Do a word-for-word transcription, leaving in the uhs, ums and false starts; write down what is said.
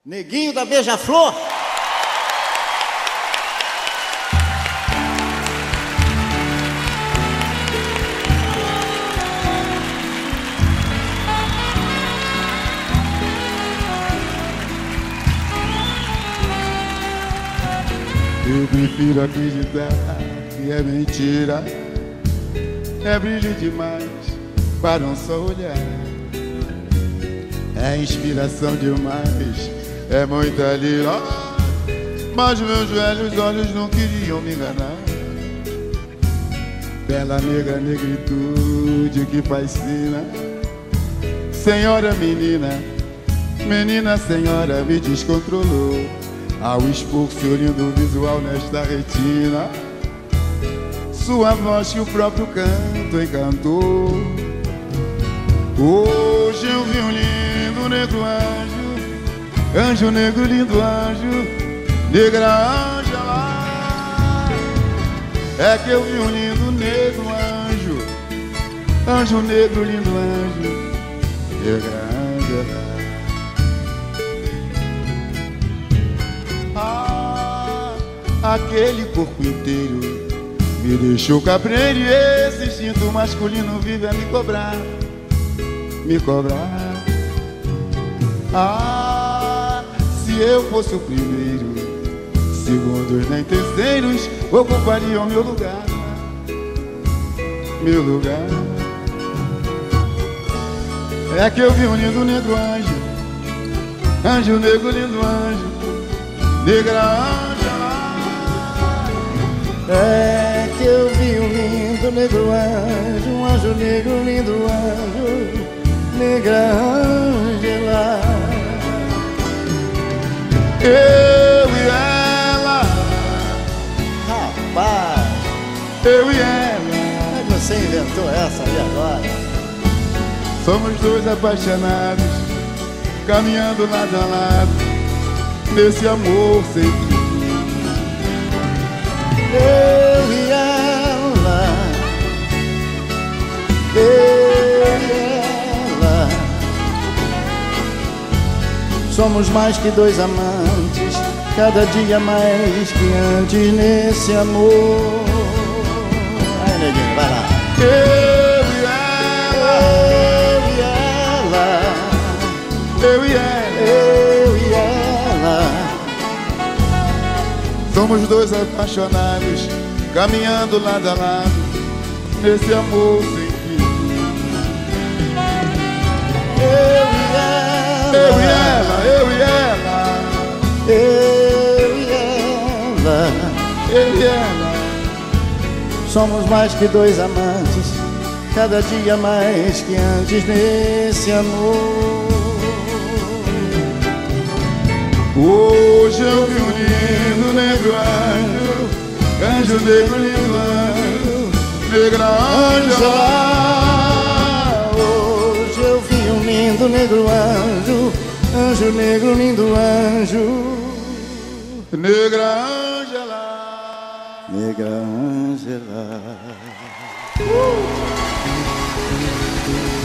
Neguinho da Beija-Flor. Eu prefiro acreditar que é mentira. É brilho demais para um só olhar. É inspiração demais, é muita lira. Mas meus velhos olhos não queriam me enganar. Bela negra negritude que fascina. Senhora menina, menina senhora me descontrolou. Ao expor seu lindo visual nesta retina, sua voz que o próprio canto encantou. Hoje eu vi um lindo negro anjo, anjo negro lindo anjo, negra Ângela. É que eu vi um lindo negro anjo, anjo negro lindo anjo, negra Ângela. Ah, aquele corpo inteiro me deixou cabreiro, e esse instinto masculino vive a me cobrar, me cobrar. Ah, se eu fosse o primeiro, segundos nem terceiros ocupariam meu lugar, meu lugar. É que eu vi um lindo negro anjo, anjo negro lindo anjo, negra Ângela. É que eu vi um lindo negro anjo, um anjo negro lindo anjo, negra Ângela. Eu e ela, Rapaz, eu e ela, como é que você inventou essa aí agora? somos dois apaixonados, caminhando lado a lado, nesse amor sem fim. Eu e ela, eu e ela, somos mais que dois amantes, cada dia mais que antes nesse amor. Aí, neguinho, vai lá. Eu e ela, Eu e ela, eu e ela, eu e ela, somos dois apaixonados, caminhando lado a lado, nesse amor sem fim. eu e ela, Eu e ela, eu e ela, eu e ela, eu e ela, somos mais que dois amantes, cada dia mais que antes nesse amor. hoje eu vi um lindo negro anjo, anjo negro lindo anjo, negra Ângela. Hoje eu vi um lindo negro anjo, anjo negro lindo anjo, Negra Ângela. negra Ângela. Uh!